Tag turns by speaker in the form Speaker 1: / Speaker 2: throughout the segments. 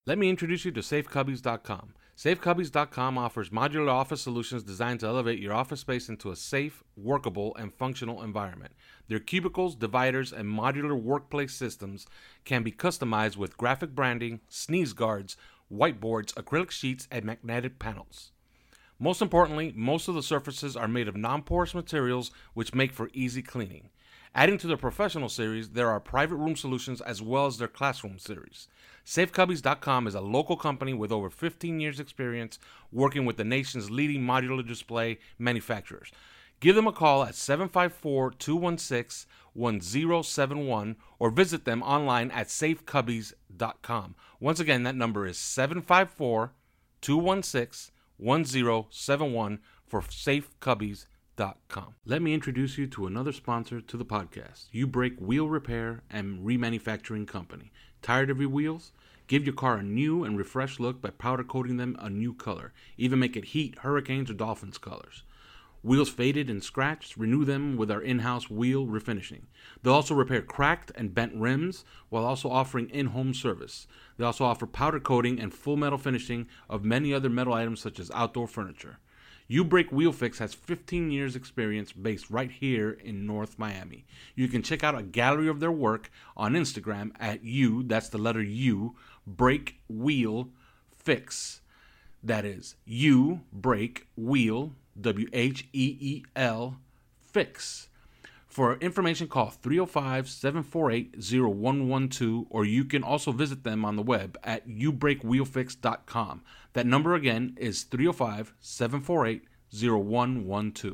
Speaker 1: Let me introduce you to SafeCubbies.com. SafeCubbies.com offers modular office solutions designed to elevate your office space into a safe, workable, and functional environment. Their cubicles, dividers, and modular workplace systems can be customized with graphic branding, sneeze guards, whiteboards, acrylic sheets, and magnetic panels. Most importantly, most of the surfaces are made of non-porous materials which make for easy cleaning. Adding to their professional series, there are private room solutions as well as their classroom series. SafeCubbies.com is a local company with over 15 years experience working with the nation's leading modular display manufacturers. Give them a call at 754-216-1071 or visit them online at safecubbies.com. Once again, that number is 754-216-1071 for SafeCubbies.com. Let me introduce you to another sponsor to the podcast, U-Brake Wheel Repair and Remanufacturing Company. Tired of your wheels? Give your car a new and refreshed look by powder coating them a new color. Even make it Heat, Hurricanes, or Dolphins colors. Wheels faded and scratched? Renew them with our in-house wheel refinishing. They'll also repair cracked and bent rims while also offering in-home service. They also offer powder coating and full metal finishing of many other metal items such as outdoor furniture. U-Brake Wheel Fix has 15 years experience based right here in North Miami. You can check out a gallery of their work on Instagram at that's the letter U, Brake Wheel Fix. That is U-Brake Wheel, W-H-E-E-L, Fix. For information, call 305-748-0112, or you can also visit them on the web at ubrakewheelfix.com. That number again is 305-748-0112.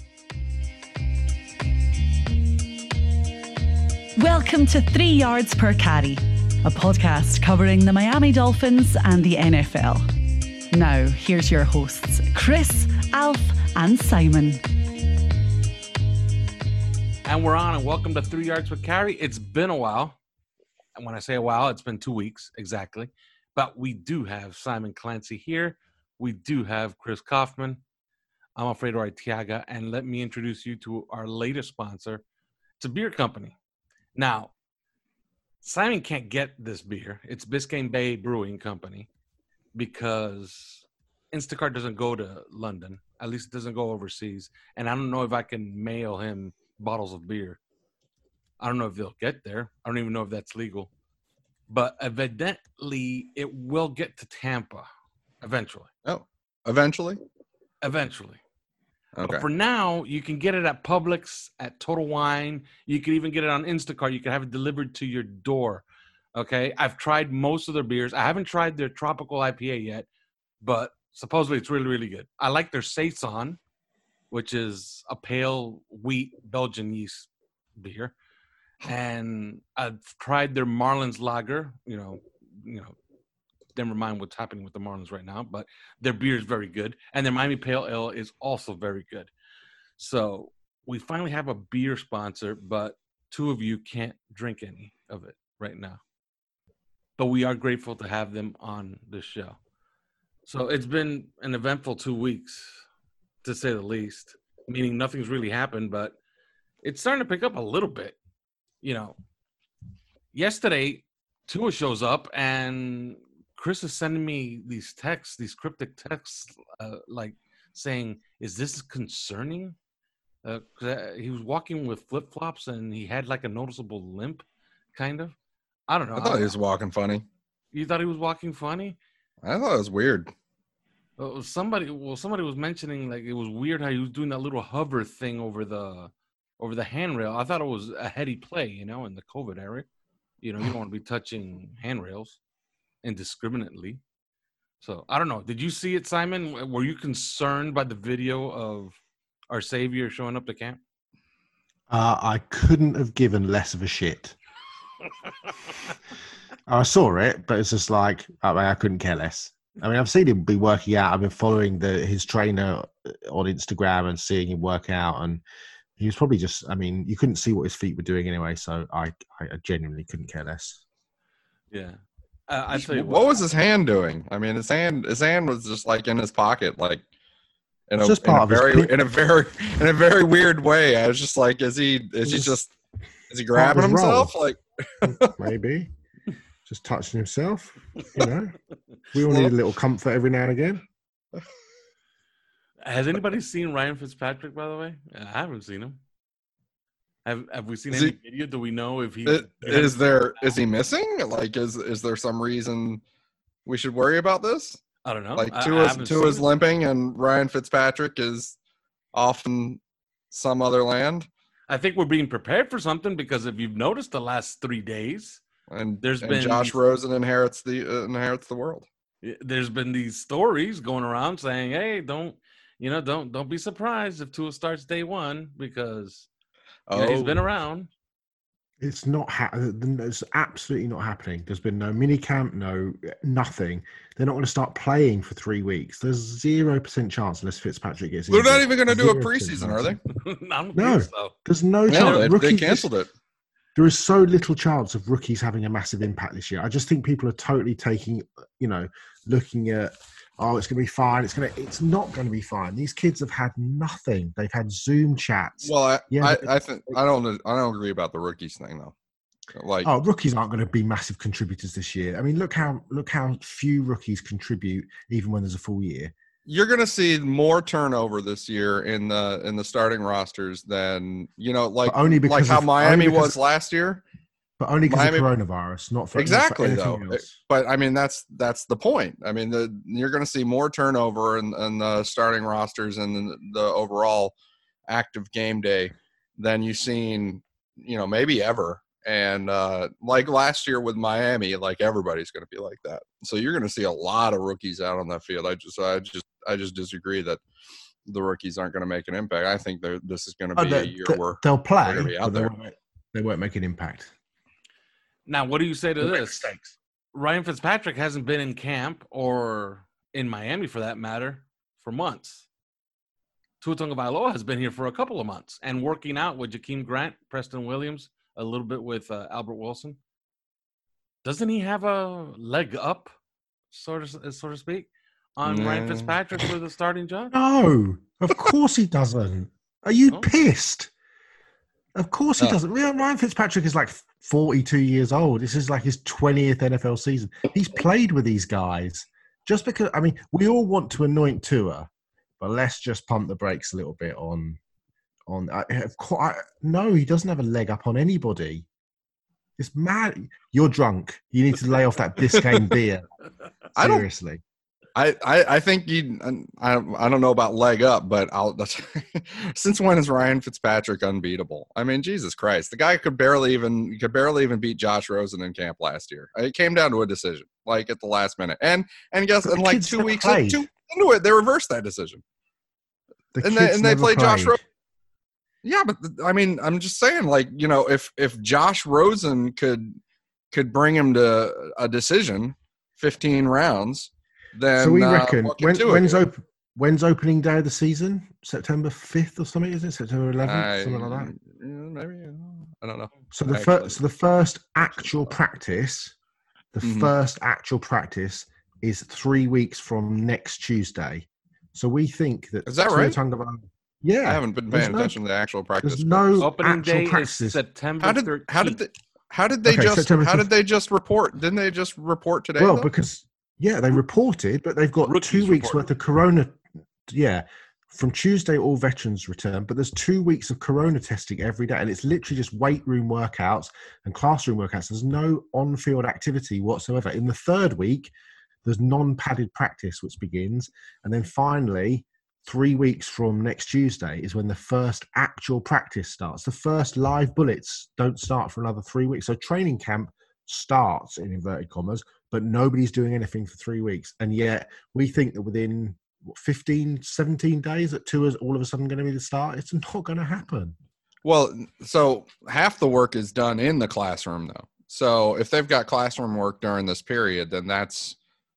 Speaker 2: Welcome to 3 Yards Per Carry, a podcast covering the Miami Dolphins and the NFL. Now, here's your hosts, Chris, Alf, and Simon.
Speaker 1: And we're on, and welcome to 3 Yards Per Carry. It's been a while. And when I say a while, it's been 2 weeks, exactly. But we do have Simon Clancy here. We do have Chris Kaufman. I'm Alfredo Arteaga. And let me introduce you to our latest sponsor. It's a beer company. Now, Simon can't get this beer. It's Biscayne Bay Brewing Company because Instacart doesn't go to London. At least it doesn't go overseas. And I don't know if I can mail him bottles of beer. I don't know if they'll get there. I don't even know if that's legal. But evidently, it will get to Tampa eventually.
Speaker 3: Oh, eventually?
Speaker 1: Eventually.
Speaker 3: Okay.
Speaker 1: But for now, you can get it at Publix, at Total Wine. You can even get it on Instacart. You can have it delivered to your door. Okay? I've tried most of their beers. I haven't tried their Tropical IPA yet, but supposedly it's really, really good. I like their Saison, which is a pale wheat Belgian yeast beer. And I've tried their Marlins Lager, you know, never mind what's happening with the Marlins right now, but their beer is very good. And their Miami Pale Ale is also very good. So we finally have a beer sponsor, but two of you can't drink any of it right now. But we are grateful to have them on the show. So it's been an eventful 2 weeks, to say the least, meaning nothing's really happened, but it's starting to pick up a little bit. You know, yesterday, Tua shows up, and Chris is sending me these texts, these cryptic texts, like saying, is this concerning? 'Cause he was walking with flip-flops, and he had like a noticeable limp, kind of. I don't know.
Speaker 3: I thought he was walking funny.
Speaker 1: You thought he was walking funny?
Speaker 3: I thought it was weird.
Speaker 1: Somebody was mentioning like it was weird how he was doing that little hover thing over the handrail. I thought it was a heady play, you know, in the COVID era. You know, you don't want to be touching handrails indiscriminately. So I don't know. Did you see it, Simon? Were you concerned by the video of our Savior showing up to camp?
Speaker 4: I couldn't have given less of a shit. I saw it, but it's just like I couldn't care less. I mean, I've seen him be working out. I've been following his trainer on Instagram and seeing him work out, and he was probably just. I mean, you couldn't see what his feet were doing anyway, so I genuinely couldn't care less.
Speaker 1: Yeah, I tell you
Speaker 3: what was his hand doing? I mean, his hand was just like in his pocket, like in a very weird way. I was just like, is he grabbing himself? Like
Speaker 4: maybe. Just touching himself. You know, we all need a little comfort every now and again.
Speaker 1: Has anybody seen Ryan Fitzpatrick, by the way? I haven't seen him. Have we seen any video? Do we know if he
Speaker 3: is he missing? Like, is there some reason we should worry about this?
Speaker 1: I don't know.
Speaker 3: Like, Tua's limping and Ryan Fitzpatrick is off in some other land.
Speaker 1: I think we're being prepared for something because if you've noticed the last 3 days, and been
Speaker 3: Josh Rosen inherits the world.
Speaker 1: There's been these stories going around saying, "Hey, don't be surprised if Tua starts day one because he's been around."
Speaker 4: It's not. It's absolutely not happening. There's been no mini camp, nothing. They're not going to start playing for 3 weeks. There's 0% chance unless Fitzpatrick gets.
Speaker 3: They're not even going to do a preseason, are they?
Speaker 4: No, there's no chance.
Speaker 3: They canceled it.
Speaker 4: There is so little chance of rookies having a massive impact this year. I just think people are totally taking, looking at, it's going to be fine. It's not going to be fine. These kids have had nothing. They've had Zoom chats.
Speaker 3: Well, I think I don't agree about the rookies thing though.
Speaker 4: Rookies aren't going to be massive contributors this year. I mean, look how few rookies contribute even when there's a full year.
Speaker 3: You're going to see more turnover this year in the starting rosters than how Miami was last year.
Speaker 4: But only because of coronavirus, not for
Speaker 3: exactly
Speaker 4: not for
Speaker 3: though.
Speaker 4: Else.
Speaker 3: But I mean, that's the point. I mean, you're going to see more turnover in the starting rosters and the overall active game day than you've seen, maybe ever. And like last year with Miami, like everybody's going to be like that. So you're going to see a lot of rookies out on that field. I just disagree that the rookies aren't going to make an impact. I think this is going to be a year where
Speaker 4: they'll play,
Speaker 3: they're going to be out there.
Speaker 4: They won't make an impact.
Speaker 1: Now, what do you say to this? Ryan Fitzpatrick hasn't been in camp or in Miami, for that matter, for months. Tua Tagovailoa has been here for a couple of months and working out with Jakeem Grant, Preston Williams, a little bit with Albert Wilson. Doesn't he have a leg up, so to speak, on Ryan Fitzpatrick for the starting job?
Speaker 4: No, of course he doesn't. Are you pissed? Of course he doesn't. Ryan Fitzpatrick is like 42 years old. This is like his 20th NFL season. He's played with these guys. Just because, I mean, we all want to anoint Tua, but let's just pump the brakes a little bit on. No, he doesn't have a leg up on anybody. It's mad. You're drunk. You need to lay off that Biscayne beer. Seriously.
Speaker 3: I think I don't know about leg up, but since when is Ryan Fitzpatrick unbeatable? I mean, Jesus Christ, the guy could barely even beat Josh Rosen in camp last year. It came down to a decision, like at the last minute, and like 2 weeks into it, they reversed that decision, and they played Josh Rosen. Yeah, but I mean, I'm just saying, like, if Josh Rosen could bring him to a decision, 15 rounds. Then,
Speaker 4: so we reckon when's opening day of the season? September 5th or something? Is it September 11th? Something like that.
Speaker 3: Maybe I don't know.
Speaker 4: So the first actual practice, first actual practice is 3 weeks from next Tuesday. So we think that
Speaker 3: is that right?
Speaker 4: Yeah,
Speaker 3: I haven't been paying attention to the actual practice.
Speaker 4: There's no
Speaker 1: opening day
Speaker 4: practices.
Speaker 1: is September 13th.
Speaker 3: How did they just report? Didn't they just report today?
Speaker 4: Well, because. Yeah, they reported, but they've got 2 weeks worth of corona. Yeah, from Tuesday, all veterans return, but there's 2 weeks of corona testing every day, and it's literally just weight room workouts and classroom workouts. There's no on-field activity whatsoever. In the third week, there's non-padded practice, which begins, and then finally, 3 weeks from next Tuesday is when the first actual practice starts. The first live bullets don't start for another 3 weeks. So training camp starts, in inverted commas, but nobody's doing anything for 3 weeks. And yet we think that within 15, 17 days that Tua's all of a sudden going to be the start. It's not going to happen.
Speaker 3: Well, so half the work is done in the classroom though. So if they've got classroom work during this period, then that's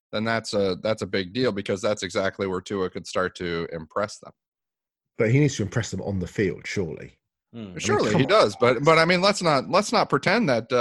Speaker 3: a big deal because that's exactly where Tua could start to impress them.
Speaker 4: But he needs to impress them on the field, surely.
Speaker 3: Surely he does. But I mean, let's not pretend that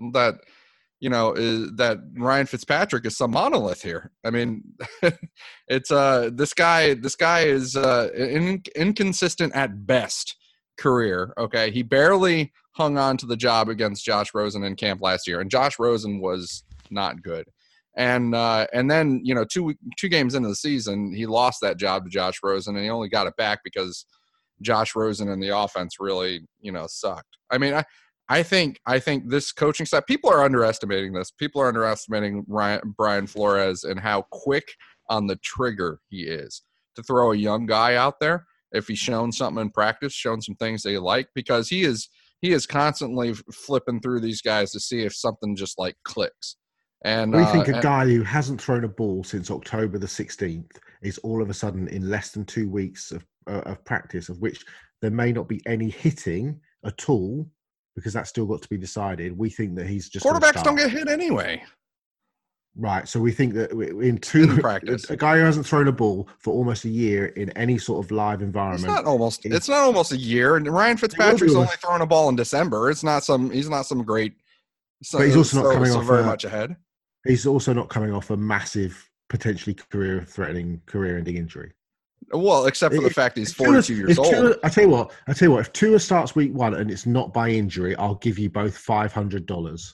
Speaker 3: that Ryan Fitzpatrick is some monolith here. I mean, it's this guy is inconsistent at best career. Okay, he barely hung on to the job against Josh Rosen in camp last year, and Josh Rosen was not good. And then, you know, two games into the season, he lost that job to Josh Rosen, and he only got it back because Josh Rosen and the offense really, you know, sucked. I mean, I think this coaching staff, people are underestimating this. People are underestimating Brian Flores and how quick on the trigger he is to throw a young guy out there. If he's shown something in practice, shown some things they like, because he is constantly flipping through these guys to see if something just like clicks. And
Speaker 4: we think a guy who hasn't thrown a ball since October the 16th is all of a sudden in less than 2 weeks of practice, of which there may not be any hitting at all, because that's still got to be decided. We think that he's just
Speaker 3: quarterbacks don't get hit anyway.
Speaker 4: Right. So we think that in
Speaker 3: practice,
Speaker 4: a guy who hasn't thrown a ball for almost a year in any sort of live environment.
Speaker 3: It's not almost a year. And Ryan Fitzpatrick's only thrown a ball in December. He's not some great.
Speaker 4: But he's also not coming off
Speaker 3: very much ahead.
Speaker 4: He's also not coming off a massive, potentially career-ending injury.
Speaker 3: Well, except for the fact he's 42 years old.
Speaker 4: I tell you what. If Tua starts week 1 and it's not by injury, I'll give you both $500.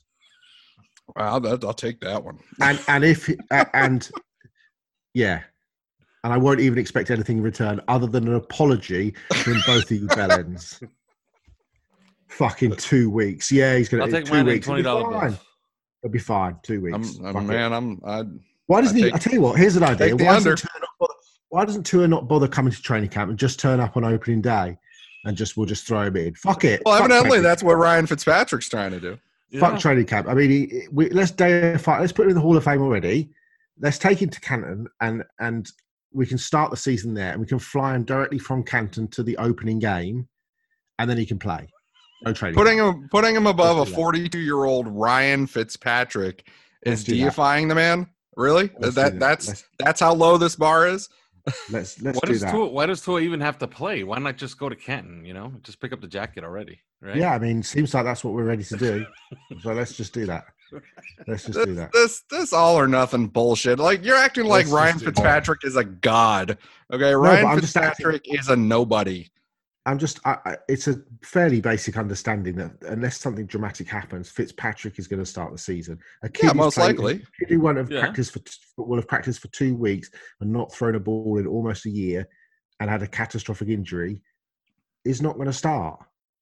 Speaker 3: I'll take that one.
Speaker 4: And yeah, and I won't even expect anything in return other than an apology from both of you bellends. Fucking 2 weeks. Yeah, he's gonna.
Speaker 1: I'll take
Speaker 4: 2
Speaker 1: mine
Speaker 4: weeks.
Speaker 1: $20 bills.
Speaker 4: It'll be fine. 2 weeks.
Speaker 3: Why
Speaker 4: doesn't he? I tell you what. Here's an idea.
Speaker 3: Why
Speaker 4: doesn't Tua not bother coming to training camp and just turn up on opening day, and we'll just throw him in? Fuck it.
Speaker 3: Well, evidently that's what Ryan Fitzpatrick's trying to do.
Speaker 4: Yeah. Fuck training camp. I mean, let's deify. Let's put him in the Hall of Fame already. Let's take him to Canton, and we can start the season there, and we can fly him directly from Canton to the opening game, and then he can play. No training.
Speaker 3: Putting him above a 42-year-old Ryan Fitzpatrick is deifying the man. Really? That's how low this bar is.
Speaker 4: Let's do that.
Speaker 1: Why does Tua even have to play? Why not just go to Canton? You know, just pick up the jacket already, right?
Speaker 4: Yeah, I mean, seems like that's what we're ready to do. So let's just do that. Do that.
Speaker 3: This all or nothing bullshit. Like, you're acting like Ryan Fitzpatrick is a god. Okay, Ryan Fitzpatrick is a nobody.
Speaker 4: It's a fairly basic understanding that unless something dramatic happens, Fitzpatrick is going to start the season.
Speaker 3: Most likely.
Speaker 4: A kid who won't have practiced for 2 weeks and not thrown a ball in almost a year and had a catastrophic injury is not going to start.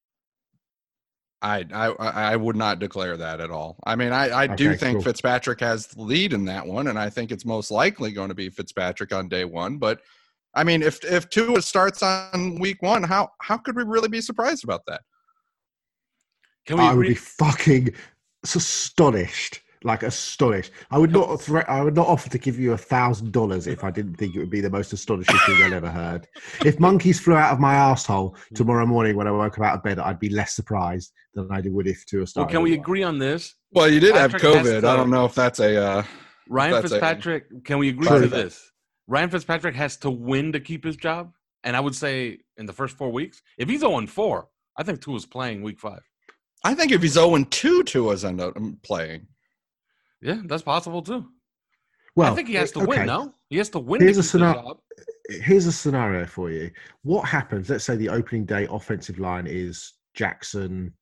Speaker 3: I would not declare that at all. I mean, I do think Fitzpatrick has the lead in that one, and I think it's most likely going to be Fitzpatrick on day one. But I mean, if Tua starts on week 1, how could we really be surprised about that?
Speaker 4: I would be fucking astonished. Like astonished. I would not offer to give you $1,000 if I didn't think it would be the most astonishing thing I'd ever heard. If monkeys flew out of my asshole tomorrow morning when I woke up out of bed, I'd be less surprised than I would if Tua started.
Speaker 1: Well, can we agree on this?
Speaker 3: Well, you did have COVID. I don't know if that's a
Speaker 1: Ryan Fitzpatrick. Can we agree to this? Ryan Fitzpatrick has to win to keep his job, and I would say in the first 4 weeks, if he's 0-4, I think Tua's playing week 5.
Speaker 3: I think if he's 0-2, Tua's end up playing.
Speaker 1: Yeah, that's possible too.
Speaker 4: Well,
Speaker 1: I think he has to win. No, he has to win.
Speaker 4: Here's a scenario for you. What happens? Let's say the opening day offensive line is Jackson,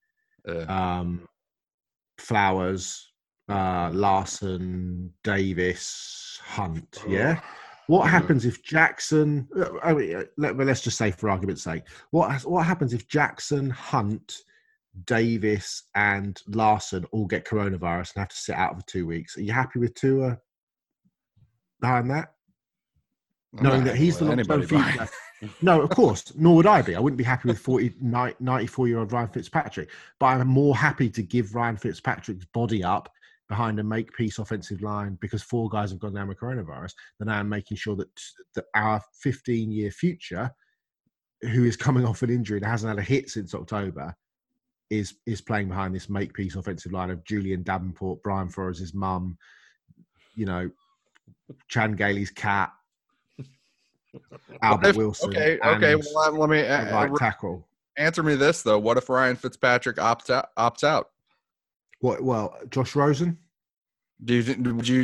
Speaker 4: Flowers, Larson, Davis, Hunt. Yeah. What happens if Jackson? Let's just say, for argument's sake, what happens if Jackson, Hunt, Davis and Larson all get coronavirus and have to sit out for 2 weeks? Are you happy with Tua behind that? Knowing that he's the long-term future. No, of course. Nor would I be. I wouldn't be happy with 94-year-old Ryan Fitzpatrick. But I'm more happy to give Ryan Fitzpatrick's body up behind a make-peace offensive line because 4 guys have gone down with coronavirus than I am making sure that our 15-year future, who is coming off an injury and hasn't had a hit since October, is playing behind this make-peace offensive line of Julian Davenport, Brian Flores' mum, Chan Gailey's cat, Albert Wilson.
Speaker 3: Okay. Well, let me
Speaker 4: tackle.
Speaker 3: Answer me this though: what if Ryan Fitzpatrick opts out?
Speaker 4: What? Well, Josh Rosen.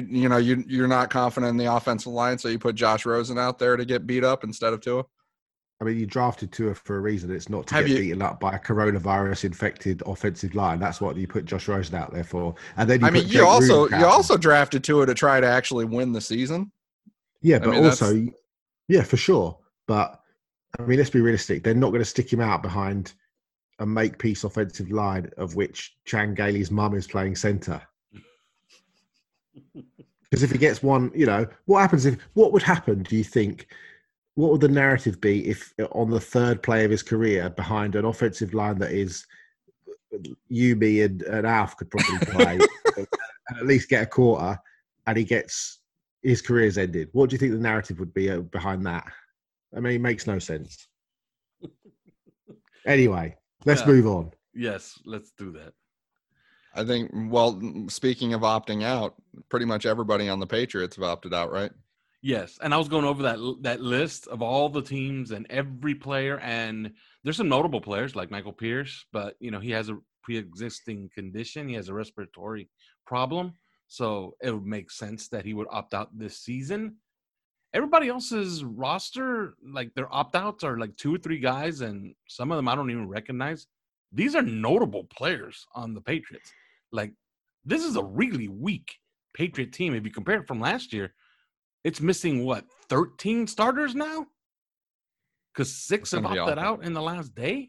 Speaker 3: You're not confident in the offensive line, so you put Josh Rosen out there to get beat up instead of Tua?
Speaker 4: I mean, you drafted Tua for a reason. It's not to
Speaker 3: Have
Speaker 4: get
Speaker 3: you-
Speaker 4: beaten up by a coronavirus-infected offensive line. That's what you put Josh Rosen out there for. And then you
Speaker 3: I mean,
Speaker 4: put
Speaker 3: you
Speaker 4: Jake
Speaker 3: also
Speaker 4: Rudock out.
Speaker 3: drafted Tua to try to actually win the season.
Speaker 4: Yeah, but
Speaker 3: mean,
Speaker 4: also, yeah, for sure. But I mean, let's be realistic. They're not going to stick him out behind a make-piece offensive line of which Chan Gailey's mum is playing centre. Because if he gets one, what would happen, do you think? What would the narrative be if on the third play of his career behind an offensive line that is you, me, and Alf could probably play and at least get a quarter, and his career's ended? What do you think the narrative would be behind that? I mean, it makes no sense. Anyway, let's move on.
Speaker 1: Yes, let's do that.
Speaker 3: I think, well, speaking of opting out, pretty much everybody on the Patriots have opted out, right?
Speaker 1: Yes, and I was going over that list of all the teams and every player, and there's some notable players like Michael Pierce, but he has a pre-existing condition. He has a respiratory problem, so it would make sense that he would opt out this season. Everybody else's roster, like their opt-outs are like 2 or 3 guys, and some of them I don't even recognize. These are notable players on the Patriots. Like, this is a really weak Patriot team. If you compare it from last year, it's missing, 13 starters now? Because 6 have opted out in the last day?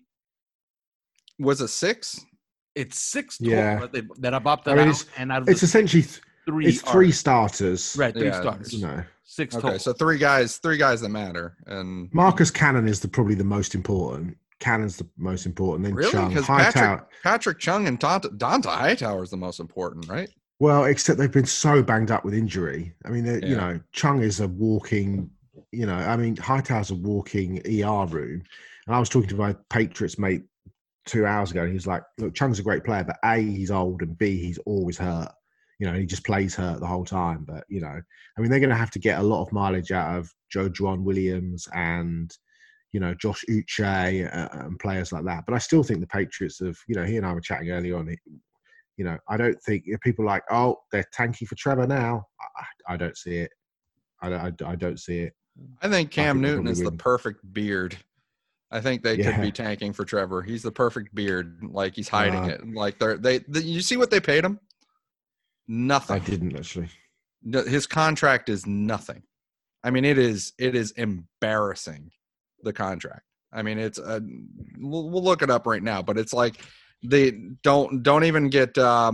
Speaker 3: Was it 6?
Speaker 1: It's 6 total that have opted out. And out of
Speaker 4: it's essentially
Speaker 1: 3
Speaker 4: 3 starters.
Speaker 1: Right, 3 starters. 6 total.
Speaker 3: Okay, so 3 guys that matter. And
Speaker 4: Marcus Cannon is probably the most important. Cannon's the most important. Then
Speaker 3: really?
Speaker 4: Chung.
Speaker 3: Because Patrick Chung and Donta Hightower is the most important, right?
Speaker 4: Well, except they've been so banged up with injury. I mean, Chung is a walking, Hightower's a walking ER room. And I was talking to my Patriots mate 2 hours ago, and he's like, look, Chung's a great player, but A, he's old, and B, he's always hurt. He just plays hurt the whole time. But, they're going to have to get a lot of mileage out of Joe Juan Williams and, Josh Uche and players like that. But I still think the Patriots have, he and I were chatting earlier on, I don't think people are like, oh, they're tanky for Trevor now. I don't see it. I don't see it.
Speaker 3: I think Cam Newton is the perfect beard. I think they could be tanking for Trevor. He's the perfect beard. Like, he's hiding it. Like, you see what they paid him? Nothing.
Speaker 4: I didn't actually.
Speaker 3: His contract is nothing. I mean, it is embarrassing, the contract. I mean, it's we'll look it up right now, but it's like they don't even get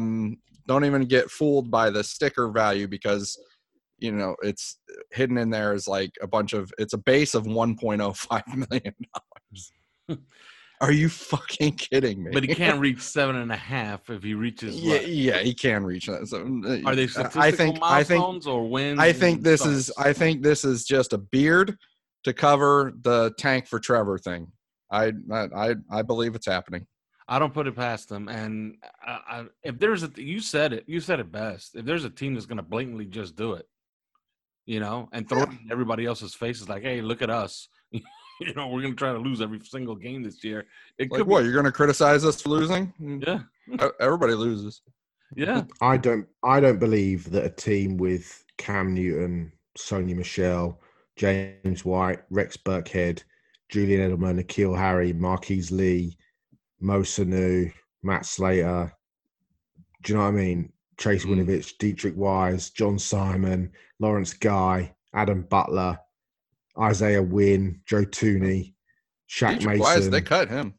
Speaker 3: fooled by the sticker value, because it's hidden in there as like it's a base of $1.05 million. Are you fucking kidding me?
Speaker 1: But he can't reach 7.5 if he reaches.
Speaker 3: Yeah, he can reach that. So,
Speaker 1: are they statistical milestones or wins?
Speaker 3: I think this is just a beard to cover the tank for Trevor thing. I believe it's happening.
Speaker 1: I don't put it past them. And if there's you said it best. If there's a team that's going to blatantly just do it, and throw it in everybody else's faces, like, hey, look at us. We're going to try to lose every single game this year.
Speaker 3: You're going to criticize us for losing?
Speaker 1: Yeah.
Speaker 3: Everybody loses.
Speaker 1: Yeah.
Speaker 4: I don't believe that a team with Cam Newton, Sony Michel, James White, Rex Burkhead, Julian Edelman, N'Keal Harry, Marquise Lee, Mo Sanu, Matt Slater, do you know what I mean? Chase Winovich, Dietrich Wise, John Simon, Lawrence Guy, Adam Butler, Isaiah Wynn, Joe Tooney, Shaq
Speaker 3: Dietrich
Speaker 4: Mason.
Speaker 3: Wise, they cut him.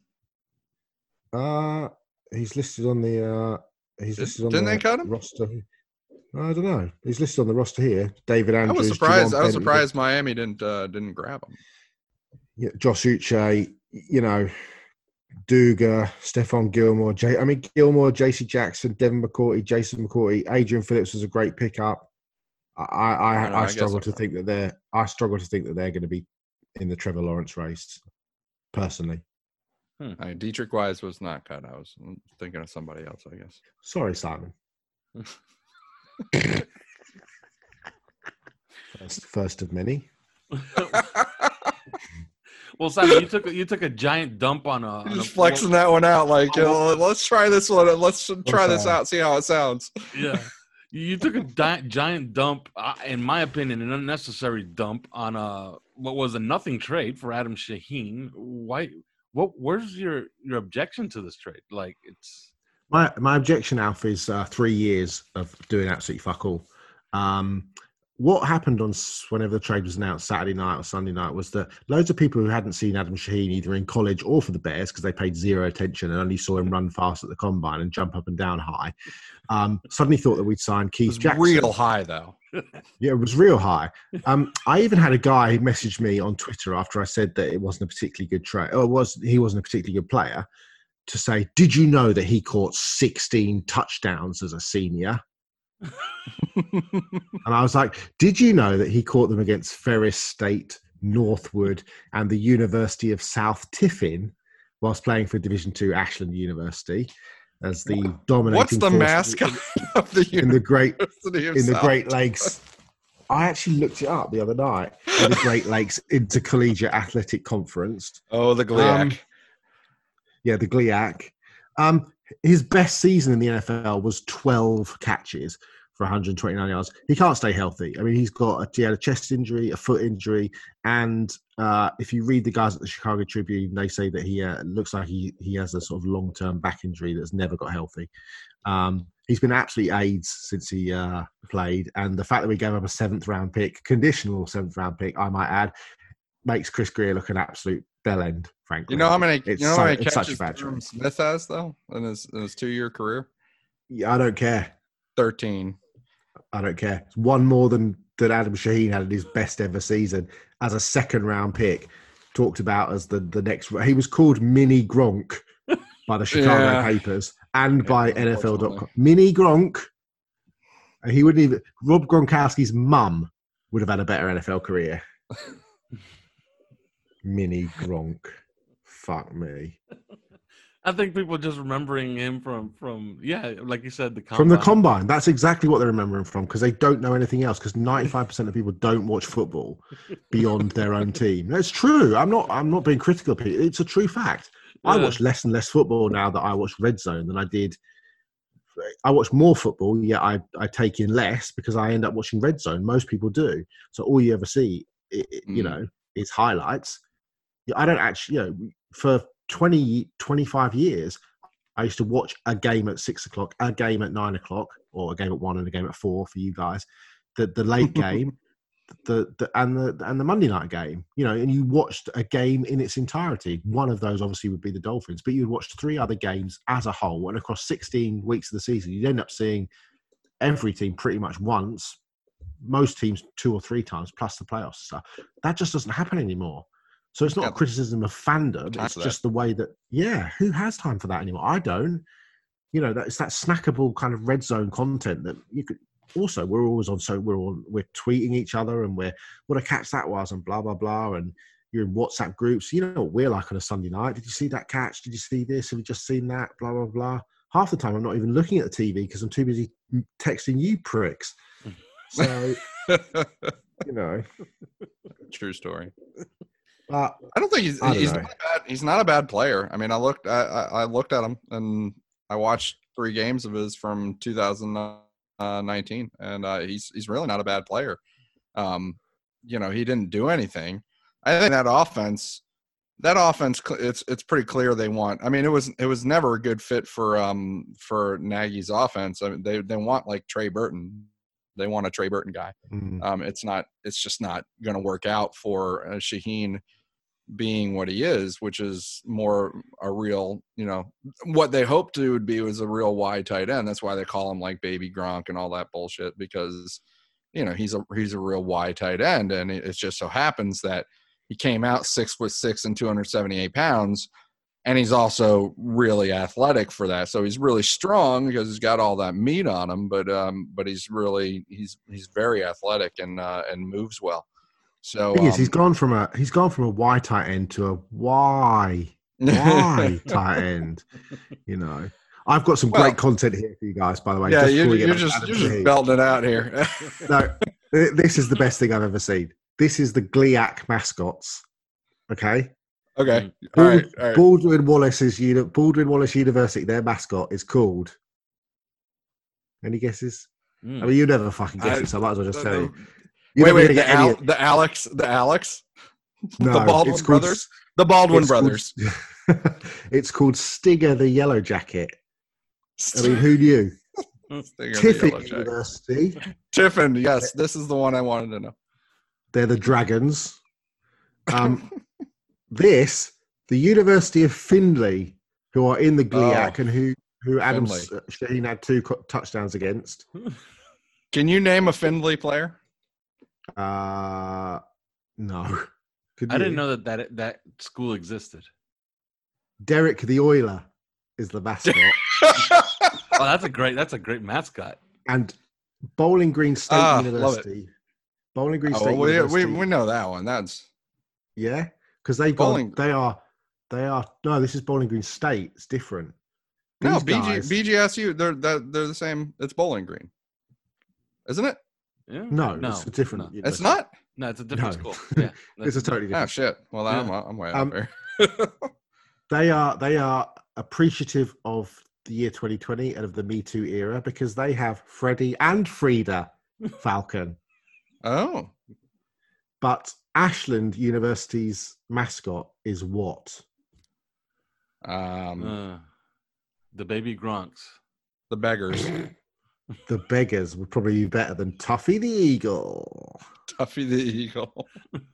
Speaker 4: He's listed on the.
Speaker 3: Didn't they cut him?
Speaker 4: Roster. I don't know. He's listed on the roster here. David Andrews.
Speaker 3: I was surprised Miami didn't grab him.
Speaker 4: Yeah, Josh Uche. Duga, Stephon Gilmore, Gilmore, JC Jackson, Devin McCourty, Jason McCourty, Adrian Phillips was a great pickup. I struggle to think that they're going to be in the Trevor Lawrence race, personally.
Speaker 3: Dietrich Wise was not cut. I was thinking of somebody else, I guess.
Speaker 4: Sorry, Simon. First of many.
Speaker 1: Well, Simon, you took a giant dump on a.
Speaker 3: Just flexing that one out, like, let's try this one. Let's try this out. See how it sounds.
Speaker 1: Yeah, you took a giant dump, in my opinion, an unnecessary dump on what was a nothing trade for Adam Shaheen. Why? Where's your objection to this trade? Like, it's
Speaker 4: my objection, Alf, is 3 years of doing absolutely fuck all. What happened on whenever the trade was announced, Saturday night or Sunday night, was that loads of people who hadn't seen Adam Shaheen either in college or for the Bears, because they paid zero attention and only saw him run fast at the combine and jump up and down high, suddenly thought that we'd sign Keith Jackson.
Speaker 3: Real high, though.
Speaker 4: Yeah, it was real high. I even had a guy who messaged me on Twitter after I said that it wasn't a particularly good trade, or he wasn't a particularly good player, to say, did you know that he caught 16 touchdowns as a senior? And I was like, did you know that he caught them against Ferris State, Northwood, and the University of South Tiffin whilst playing for Division II Ashland University as the dominating
Speaker 3: What's the
Speaker 4: force
Speaker 3: mascot of the
Speaker 4: in the Great Lakes? I actually looked it up the other night. In the Great Lakes Intercollegiate Athletic Conference.
Speaker 3: Oh, the GLIAC.
Speaker 4: Yeah, the GLIAC. His best season in the NFL was 12 catches for 129 yards. He can't stay healthy. I mean, he had a chest injury, a foot injury, and if you read the guys at the Chicago Tribune, they say that he looks like he has a sort of long-term back injury that's never got healthy. He's been absolutely AIDS since he played, and the fact that we gave up a 7th-round pick, conditional 7th-round pick, I might add, makes Chris Greer look an absolute bell end, frankly.
Speaker 3: You know how many catches
Speaker 4: Jerome
Speaker 3: Smith has, though, in his 2-year career?
Speaker 4: Yeah, I don't care.
Speaker 3: 13.
Speaker 4: I don't care. It's one more than Adam Shaheen had in his best ever season as a 2nd-round pick. Talked about as the next. He was called Mini Gronk by the Chicago papers and by NFL.com. Mini Gronk. And he wouldn't even. Rob Gronkowski's mum would have had a better NFL career. Mini Gronk. Fuck me.
Speaker 1: I think people are just remembering him from like you said, the combine.
Speaker 4: From the combine. That's exactly what they remember him from, because they don't know anything else, because 95% of people don't watch football beyond their own team. It's true. I'm not being critical of people. It's a true fact. Yeah. I watch less and less football now that I watch Red Zone than I did. I watch more football, yet I take in less because I end up watching Red Zone. Most people do. So all you ever see, is highlights. I don't actually, for 25 years, I used to watch a game at 6 o'clock, a game at 9 o'clock, or a game at 1 and a game at 4 for you guys. The late game, and the Monday night game. And you watched a game in its entirety. One of those obviously would be the Dolphins, but you'd watch 3 other games as a whole, and across 16 weeks of the season, you'd end up seeing every team pretty much once. Most teams 2 or 3 times, plus the playoffs stuff. That just doesn't happen anymore. So it's not a criticism of fandom. It's just the way that, who has time for that anymore? I don't. It's that snackable kind of Red Zone content that you could. Also, we're always on. So we're tweeting each other, and what a catch that was, and blah blah blah, and you're in WhatsApp groups. You know what we're like on a Sunday night. Did you see that catch? Did you see this? Have you just seen that? Blah blah blah. Half the time, I'm not even looking at the TV because I'm too busy texting you pricks. So
Speaker 3: True story.
Speaker 4: I
Speaker 3: don't think he's not a bad player. I mean, I looked at him and I watched 3 games of his from 2019, and he's really not a bad player. He didn't do anything. I think that offense, it's pretty clear they want. I mean, it was never a good fit for Nagy's offense. I mean, they want like Trey Burton. They want a Trey Burton guy. Mm-hmm. It's just not going to work out for Shaheen being what he is, which is more a real, what they hoped to would be was a real wide tight end. That's why they call him like Baby Gronk and all that bullshit, because, he's a real wide tight end. And it just so happens that he came out 6'6" and 278 pounds. And he's also really athletic for that. So he's really strong because he's got all that meat on him, but he's very athletic and moves well. So
Speaker 4: the thing is, he's gone from a Y tight end to a Y tight end. I've got some great content here for you guys, by the way.
Speaker 3: Yeah, you're just belting it out here.
Speaker 4: No, this is the best thing I've ever seen. This is the GLIAC mascots. Okay.
Speaker 3: Okay. All right.
Speaker 4: Baldwin Wallace University, their mascot is called. Any guesses? I mean, you never fucking guess it, so I might as well just tell you.
Speaker 3: Wait, the Alex?
Speaker 4: No,
Speaker 3: The Baldwin
Speaker 4: it's called,
Speaker 3: brothers. The Baldwin
Speaker 4: it's
Speaker 3: brothers.
Speaker 4: Called, it's called Stinger the Yellow Jacket. I mean, who knew?
Speaker 3: Stinger the
Speaker 4: Tiffin
Speaker 3: Yellow Jacket.
Speaker 4: University.
Speaker 3: Tiffin, yes, this is the one I wanted to know.
Speaker 4: They're the Dragons. The University of Findlay, who are in the GLIAC and who Adam Shaheen had 2 touchdowns against.
Speaker 3: Can you name a Findlay player?
Speaker 4: No.
Speaker 1: I didn't know that school existed.
Speaker 4: Derek the Oiler is the mascot.
Speaker 1: Oh, that's a great mascot.
Speaker 4: And Bowling Green State University. Bowling Green State University.
Speaker 3: We know that one. That's
Speaker 4: because no, this is Bowling Green State. It's different.
Speaker 3: No, BGSU. They're the same. It's Bowling Green, isn't it?
Speaker 1: Yeah.
Speaker 4: No, it's a different.
Speaker 1: No.
Speaker 3: It's not.
Speaker 1: No, it's a different school. Yeah,
Speaker 4: it's a totally different.
Speaker 3: Oh shit! Well, I'm way out there.
Speaker 4: They are appreciative of the year 2020 and of the Me Too era because they have Freddie and Frida Falcon.
Speaker 3: Oh,
Speaker 4: but Ashland University's mascot is what?
Speaker 1: The baby Gronks.
Speaker 3: The beggars.
Speaker 4: The beggars would probably be better than Tuffy the Eagle.
Speaker 3: Tuffy the Eagle.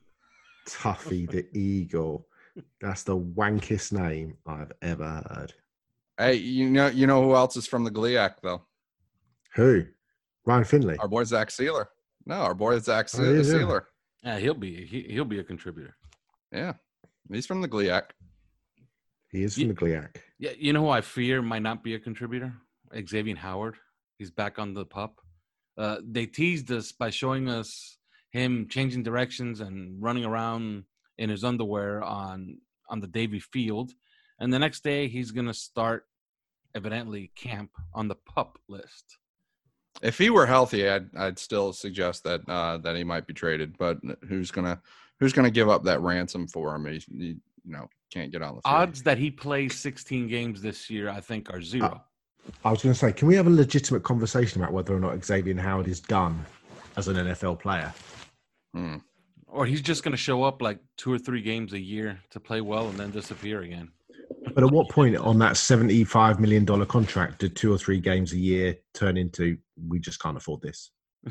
Speaker 4: Tuffy the Eagle. That's the wankiest name I've ever heard.
Speaker 3: Hey, you know who else is from the GLIAC though?
Speaker 4: Who? Ryan Finley.
Speaker 3: Our boy Zach Sealer. No, our boy Zach
Speaker 4: yeah.
Speaker 3: Sealer.
Speaker 1: Yeah, he'll be a contributor.
Speaker 3: Yeah, he's from the GLIAC.
Speaker 4: He is from the GLIAC.
Speaker 1: Yeah, you know who I fear might not be a contributor? Xavier Howard. He's back on the pup. They teased us by showing us him changing directions and running around in his underwear on the Davy Field, and the next day he's gonna start evidently camp on the pup list.
Speaker 3: If he were healthy, I'd still suggest that he might be traded. But who's gonna give up that ransom for him? He can't get on the field.
Speaker 1: Odds that he plays 16 games this year, I think, are 0.
Speaker 4: I was going to say, can we have a legitimate conversation about whether or not Xavier Howard is done as an NFL player?
Speaker 1: Or he's just going to show up like 2 or 3 games a year to play well and then disappear again.
Speaker 4: But at what point on that $75 million contract did 2 or 3 games a year turn into, we just can't afford this?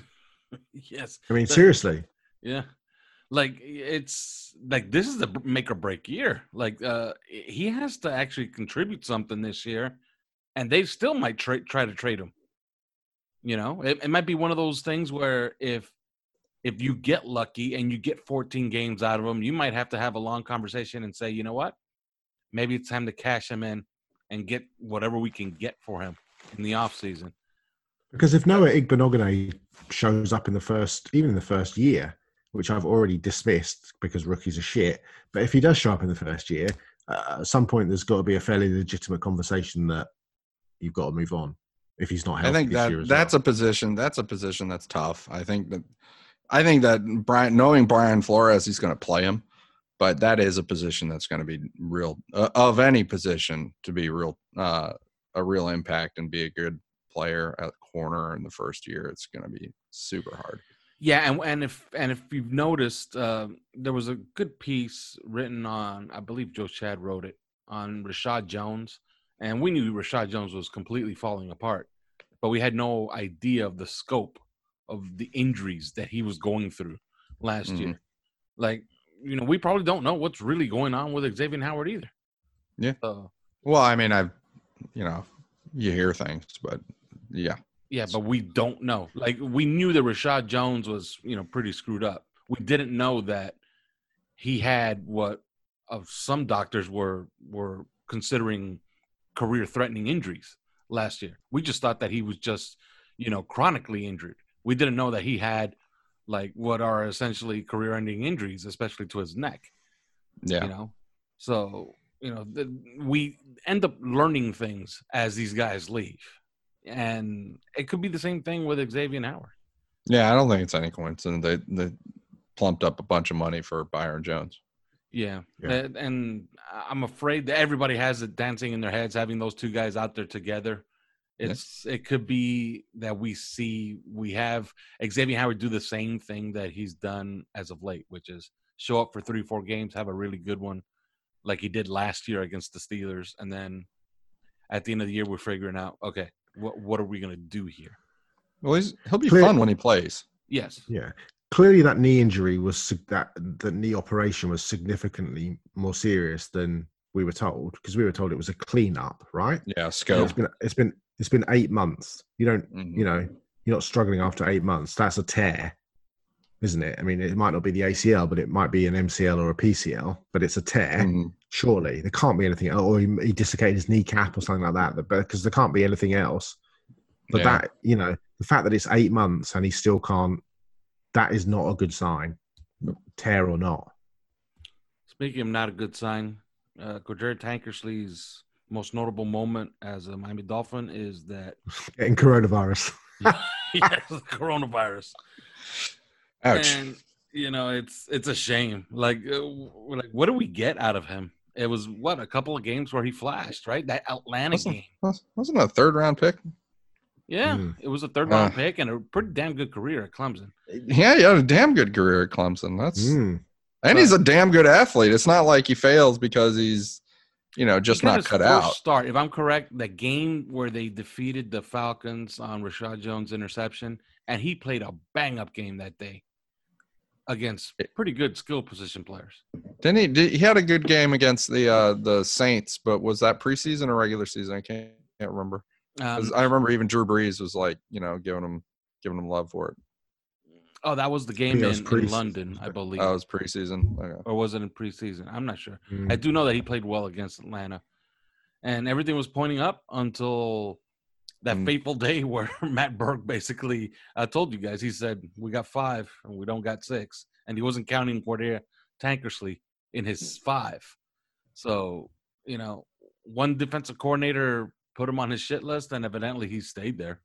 Speaker 1: Yes.
Speaker 4: I mean, seriously.
Speaker 1: Yeah. Like, it's like this is the make or break year. Like, he has to actually contribute something this year, and they still might try to trade him. You know, it might be one of those things where if you get lucky and you get 14 games out of him, you might have to have a long conversation and say, you know what? Maybe it's time to cash him in and get whatever we can get for him in the offseason.
Speaker 4: Because if Noah Igbenogany shows up in the first year, which I've already dismissed because rookies are shit, but if he does show up in the first year, at some point there's got to be a fairly legitimate conversation that you've got to move on if he's not healthy.
Speaker 3: I think that's a position that's tough. I think that knowing Brian Flores, he's going to play him, but that is a position that's going to be real of any position to be real a real impact and be a good player at corner in the first year. It's going to be super hard.
Speaker 1: Yeah, and if you've noticed, there was a good piece written on, I believe Joe Chad wrote it, on Rashad Jones, and we knew Rashad Jones was completely falling apart, but we had no idea of the scope of the injuries that he was going through last year. Like, we probably don't know what's really going on with Xavier Howard either.
Speaker 3: Yeah. Well, I mean, you hear things, but yeah.
Speaker 1: Yeah, but we don't know. Like, we knew that Rashad Jones was, pretty screwed up. We didn't know that he had what some doctors were considering career-threatening injuries last year. We just thought that he was just, chronically injured. We didn't know that he had, like, what are essentially career-ending injuries, especially to his neck.
Speaker 3: Yeah.
Speaker 1: So, we end up learning things as these guys leave. And it could be the same thing with Xavier Howard.
Speaker 3: Yeah, I don't think it's any coincidence. They plumped up a bunch of money for Byron Jones.
Speaker 1: Yeah. And I'm afraid that everybody has it dancing in their heads, having those two guys out there together. It could be that we have Xavier Howard do the same thing that he's done as of late, which is show up for 3-4 games, have a really good one, like he did last year against the Steelers, and then at the end of the year, we're figuring out, okay, what are we gonna do here?
Speaker 3: Well, he'll be fun when he plays.
Speaker 1: Yes.
Speaker 4: Yeah. Clearly, that knee injury that the knee operation was significantly more serious than we were told, because we were told it was a cleanup, right?
Speaker 3: Yeah, scope.
Speaker 4: It's been 8 months. You don't,
Speaker 3: Mhm.
Speaker 4: you're not struggling after 8 months. That's a tear, isn't it? I mean, it might not be the ACL, but it might be an MCL or a PCL, but it's a tear.
Speaker 3: Mhm.
Speaker 4: Surely there can't be anything, or he dislocated his kneecap or something like that, because there can't be anything else. But
Speaker 3: Yeah.
Speaker 4: that, the fact that it's 8 months and he still can't, that is not a good sign, tear or not.
Speaker 1: Speaking of not a good sign, Cordero Tankersley's most notable moment as a Miami Dolphin is that
Speaker 4: Getting coronavirus.
Speaker 1: yes, coronavirus.
Speaker 3: Ouch.
Speaker 1: And it's a shame. Like what do we get out of him? It was a couple of games where he flashed, right? That Atlanta game.
Speaker 3: Wasn't it a 3rd-round pick?
Speaker 1: Yeah, It was a 3rd-round pick and a pretty damn good career at Clemson.
Speaker 3: Yeah, he had a damn good career at Clemson. And he's a damn good athlete. It's not like he fails because he's, just not cut out.
Speaker 1: Start, if I'm correct, the game where they defeated the Falcons on Rashad Jones' interception, and he played a bang-up game that day against pretty good skill position players.
Speaker 3: Didn't he? He had a good game against the Saints, but was that preseason or regular season? I can't remember. I remember even Drew Brees was like, giving him love for it.
Speaker 1: Oh, that was the game in London, I believe.
Speaker 3: That was preseason. Okay.
Speaker 1: Or was it in preseason? I'm not sure. I do know that he played well against Atlanta. And everything was pointing up until that fateful day where Matt Burke basically told you guys, he said, we got 5 and we don't got 6. And he wasn't counting Cordero Tankersley in his 5. So, one defensive coordinator put him on his shit list, and evidently he stayed there.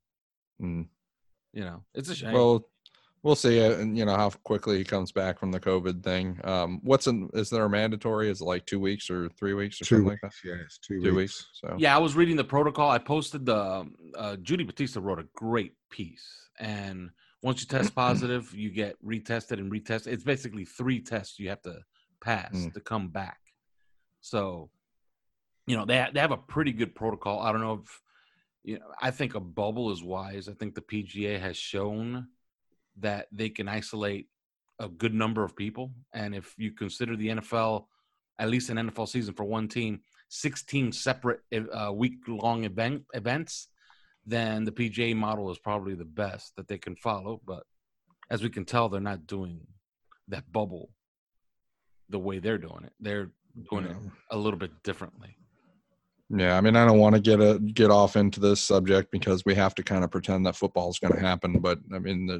Speaker 1: It's a shame.
Speaker 3: Well, we'll see, how quickly he comes back from the COVID thing. Is there a mandatory? Is it like 2 weeks or 3 weeks or something like that?
Speaker 4: Yeah, it's 2
Speaker 3: weeks. So
Speaker 1: yeah, I was reading the protocol. I posted Judy Batista wrote a great piece, and once you test positive, you get retested and retested. It's basically 3 tests you have to pass to come back. So, they have a pretty good protocol. I don't know if I think a bubble is wise. I think the PGA has shown that they can isolate a good number of people. And if you consider the NFL, at least an NFL season for one team, 16 separate week-long events, then the PGA model is probably the best that they can follow. But as we can tell, they're not doing that bubble the way they're doing it. They're doing it a little bit differently.
Speaker 3: Yeah, I mean, I don't want to get off into this subject because we have to kind of pretend that football is going to happen. But I mean,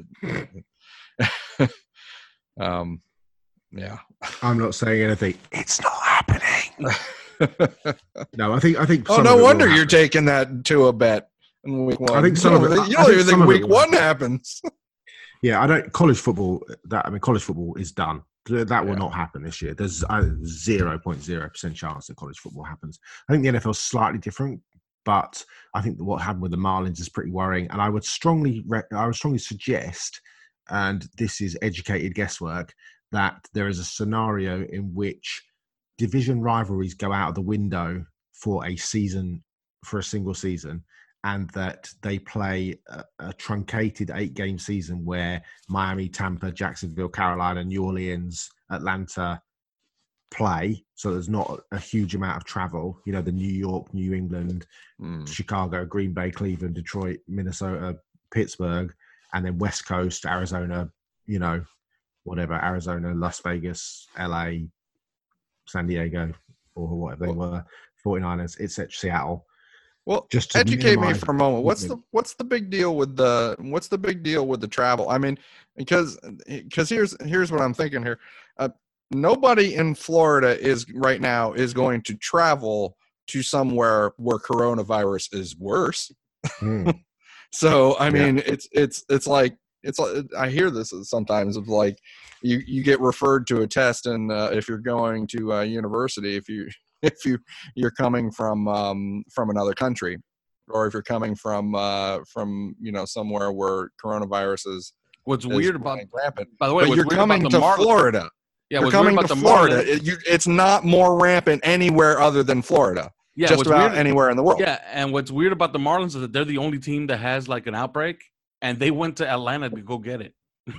Speaker 3: yeah,
Speaker 4: I'm not saying anything. It's not happening. No, I think.
Speaker 3: Oh, no wonder you're taking that to a bet in week 1.
Speaker 4: I think some of it.
Speaker 3: You don't even think week 1 happens.
Speaker 4: Yeah, I don't. College football. College football is done. That will not happen this year. There's 0.0% chance that college football happens. I think the NFL is slightly different, but I think what happened with the Marlins is pretty worrying. And I would strongly suggest, and this is educated guesswork, that there is a scenario in which division rivalries go out of the window for a single season, and that they play a truncated 8-game season where Miami, Tampa, Jacksonville, Carolina, New Orleans, Atlanta play. So there's not a huge amount of travel. The New York, New England, Chicago, Green Bay, Cleveland, Detroit, Minnesota, Pittsburgh, and then West Coast, Arizona, whatever, Arizona, Las Vegas, LA, San Diego, or whatever they were, 49ers, etc., Seattle.
Speaker 3: Well, just educate me for a moment. What's the big deal with the travel? I mean, because here's what I'm thinking here. Nobody in Florida is going to travel to somewhere where coronavirus is worse. So I mean, it's like I hear this sometimes of like you get referred to a test, and if you're going to a university, if you're coming from another country, or if you're coming from somewhere where coronavirus is
Speaker 1: weird about
Speaker 3: rampant.
Speaker 1: By the way,
Speaker 3: but you're coming to Florida.
Speaker 1: Yeah,
Speaker 3: You're
Speaker 1: what's weird
Speaker 3: coming
Speaker 1: about
Speaker 3: to
Speaker 1: the
Speaker 3: Florida.
Speaker 1: Marlins-
Speaker 3: It's not more rampant anywhere other than Florida.
Speaker 1: yeah,
Speaker 3: Just
Speaker 1: what's
Speaker 3: about
Speaker 1: weird-
Speaker 3: anywhere in the world.
Speaker 1: Yeah, and what's weird about the Marlins is that they're the only team that has like an outbreak, and they went to Atlanta to go get it.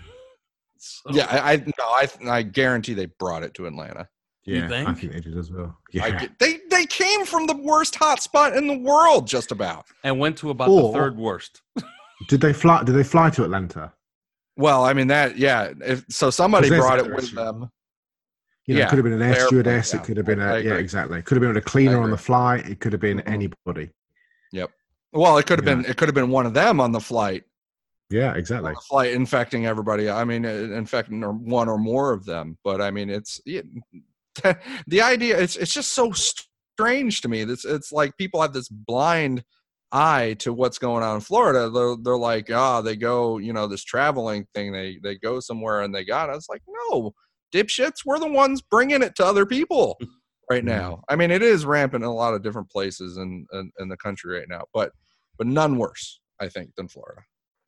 Speaker 1: So,
Speaker 3: Yeah, I guarantee they brought it to Atlanta.
Speaker 1: You
Speaker 4: Yeah,
Speaker 1: think?
Speaker 4: I think they did as well. Yeah.
Speaker 3: They came from the worst hotspot in the world, just about.
Speaker 1: and went to about
Speaker 4: Or-
Speaker 1: the third worst.
Speaker 4: Did they fly to Atlanta?
Speaker 3: Well, I mean so somebody
Speaker 4: 'Cause there's
Speaker 3: brought
Speaker 4: the
Speaker 3: it
Speaker 4: other
Speaker 3: with
Speaker 4: issue.
Speaker 3: them.
Speaker 4: You know,
Speaker 3: Yeah,
Speaker 4: it could have been an air
Speaker 3: fair point,
Speaker 4: stewardess.
Speaker 3: yeah.
Speaker 4: It could have been
Speaker 3: I agree.
Speaker 4: exactly. It could have been a cleaner on
Speaker 3: agree.
Speaker 4: the flight. It could have been
Speaker 3: Mhm.
Speaker 4: anybody.
Speaker 3: Well, it could have
Speaker 4: Yeah.
Speaker 3: been one of them on the flight.
Speaker 4: Yeah, exactly.
Speaker 3: Infecting everybody. I mean, infecting one or more of them. But I mean, the idea. It's just so strange to me. It's like people have this blind eye to what's going on in Florida. They're like, they go, this traveling thing. They go somewhere and they got it. It's like, no, dipshits. We're the ones bringing it to other people right now. I mean, it is rampant in a lot of different places in the country right now, but none worse, I think, than Florida.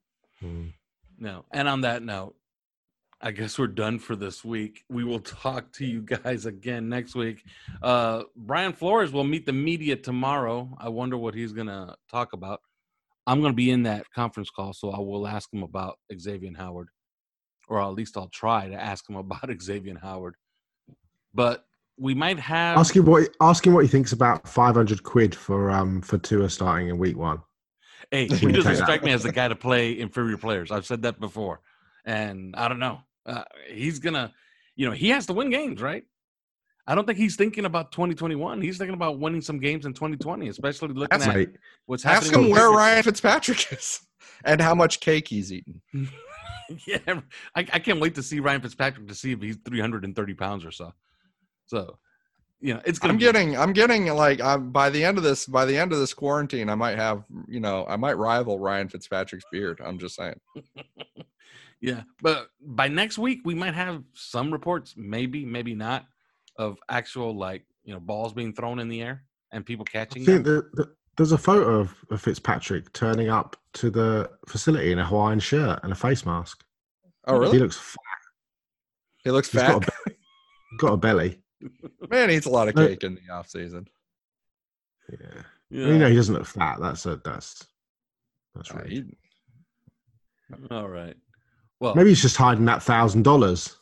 Speaker 1: No. And on that note, I guess we're done for this week. We will talk to you guys again next week. Brian Flores will meet the media tomorrow. I wonder what he's going to talk about. I'm going to be in that conference call, so I will ask him about Xavier Howard, or at least I'll try to ask him about Xavier Howard. But we might have
Speaker 4: Ask him what he thinks about $500 for Tua starting in week 1.
Speaker 1: Hey,
Speaker 4: Would
Speaker 1: he
Speaker 4: you
Speaker 1: doesn't
Speaker 4: take that?
Speaker 1: strike me as the guy to play inferior players. I've said that before, and I don't know. He's gonna, he has to win games, right? I don't think he's thinking about 2021. He's thinking about winning some games in 2020, especially looking at
Speaker 4: Mate,
Speaker 1: what's
Speaker 3: Ask
Speaker 1: happening.
Speaker 3: him
Speaker 1: with
Speaker 3: where
Speaker 1: Pittsburgh.
Speaker 3: Ryan Fitzpatrick is and how much cake he's eating.
Speaker 1: Yeah, I can't wait to see Ryan Fitzpatrick to see if he's 330 pounds or so. So, it's gonna.
Speaker 3: I'm getting like by the end of this quarantine, I might have I might rival Ryan Fitzpatrick's beard. I'm just saying.
Speaker 1: Yeah, but by next week we might have some reports, maybe not, of actual balls being thrown in the air and people
Speaker 4: I
Speaker 1: catching
Speaker 4: think
Speaker 1: them.
Speaker 4: there's a photo of Fitzpatrick turning up to the facility in a Hawaiian shirt and a face mask.
Speaker 3: Oh, really?
Speaker 4: He looks fat.
Speaker 3: He looks
Speaker 4: He's
Speaker 3: fat.
Speaker 4: got a belly.
Speaker 3: Man eats a lot of cake in the off season.
Speaker 4: Yeah.
Speaker 1: Yeah.
Speaker 4: He doesn't look fat. That's rude.
Speaker 1: All right. Well,
Speaker 4: Maybe he's just hiding that $1,000.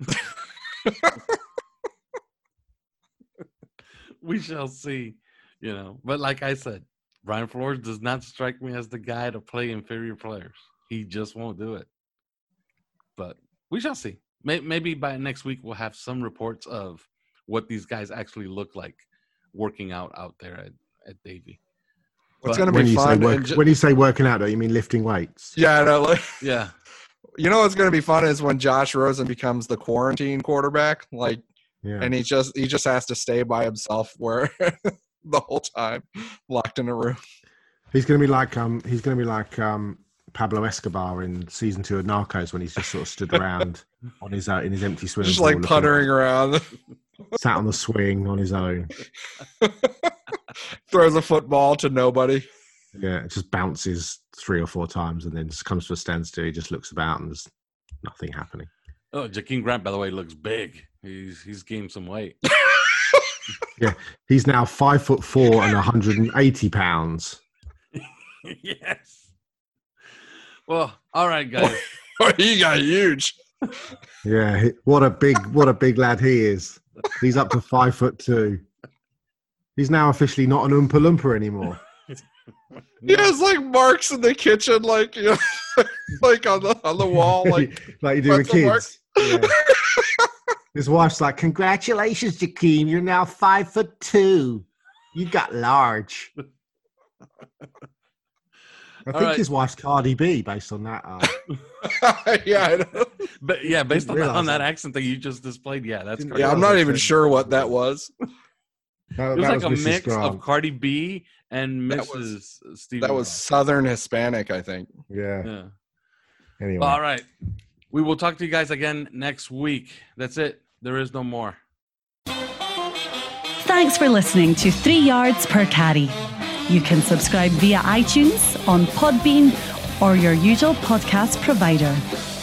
Speaker 1: we shall see. But like I said, Brian Flores does not strike me as the guy to play inferior players. He just won't do it. But we shall see. Maybe by next week we'll have some reports of what these guys actually look like working out there at Davie.
Speaker 3: What's
Speaker 1: But-
Speaker 3: going to
Speaker 4: When
Speaker 3: be
Speaker 4: you say
Speaker 3: fun?
Speaker 4: when you say working out, though, you mean lifting weights?
Speaker 3: Yeah, no,
Speaker 1: Yeah.
Speaker 3: what's going to be fun is when Josh Rosen becomes the quarantine quarterback,
Speaker 4: Yeah.
Speaker 3: and he just has to stay by himself where the whole time, locked in a room.
Speaker 4: He's going to be like Pablo Escobar in season 2 of Narcos when he's just sort of stood around on his in his empty swimming
Speaker 3: Just
Speaker 4: pool,
Speaker 3: like
Speaker 4: looking
Speaker 3: puttering around,
Speaker 4: sat on the swing on his own.
Speaker 3: throws a football to nobody.
Speaker 4: Yeah, it just bounces 3 or 4 times and then just comes to a standstill. He just looks about and there's nothing happening.
Speaker 1: Oh, Jakeem Grant, by the way, looks big. He's gained some weight.
Speaker 4: He's now 5'4" and 180 pounds.
Speaker 1: Yes. Well, all right, guys.
Speaker 3: He got huge.
Speaker 4: Yeah, what a big lad he is. He's up to 5'2". He's now officially not an Oompa Loompa anymore.
Speaker 3: He has like marks in the kitchen, like like on the wall, like
Speaker 4: you do with
Speaker 3: pretzel
Speaker 4: kids.
Speaker 3: marks.
Speaker 4: Yeah. His wife's like, "Congratulations, Jakeem. You're now 5'2". You got large." I think
Speaker 1: right.
Speaker 4: his wife's Cardi B, based on that.
Speaker 3: Yeah, I know.
Speaker 1: But yeah, based on
Speaker 4: realize
Speaker 1: that
Speaker 4: that.
Speaker 1: accent that you just displayed, yeah, that's
Speaker 4: Didn't
Speaker 1: correct.
Speaker 3: Yeah, I'm not even sure what that was.
Speaker 1: It was like a
Speaker 4: Mrs.
Speaker 1: mix
Speaker 4: Grant.
Speaker 1: of Cardi B and
Speaker 3: That
Speaker 1: Mrs. Stevie.
Speaker 3: That was Southern Hispanic, I think.
Speaker 4: Yeah.
Speaker 1: Yeah.
Speaker 4: Anyway.
Speaker 1: Well, all right. We will talk to you guys again next week. That's it. There is no more.
Speaker 2: Thanks for listening to 3 Yards Per Carry. You can subscribe via iTunes, on Podbean, or your usual podcast provider.